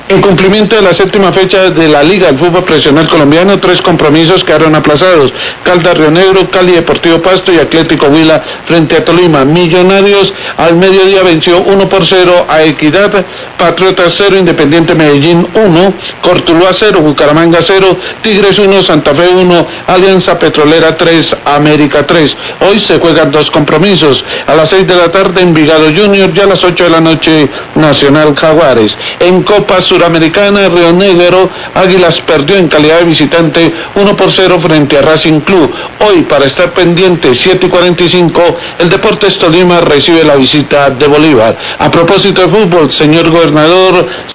En cumplimiento de la séptima fecha de la Liga del Fútbol Profesional Colombiano, 3 compromisos quedaron aplazados: Caldas Río Negro, Cali Deportivo Pasto y Atlético Huila frente a Tolima. Millonarios al mediodía venció 1-0 a Equidad, Patriotas 0, Independiente Medellín 1, Cortuluá 0, Bucaramanga 0, Tigres 1, Santa Fe 1, Alianza Petrolera 3, América 3. Hoy se juegan 2 compromisos: a las 6 de la tarde Envigado Junior y a las 8 de la noche Nacional Jaguares. En Copa Suramericana, Río Negro Águilas perdió en calidad de visitante 1-0 frente a Racing Club. Hoy, para estar pendiente, 7:45, el Deportes Tolima recibe la visita de Bolívar. A propósito de fútbol, señor gobernador,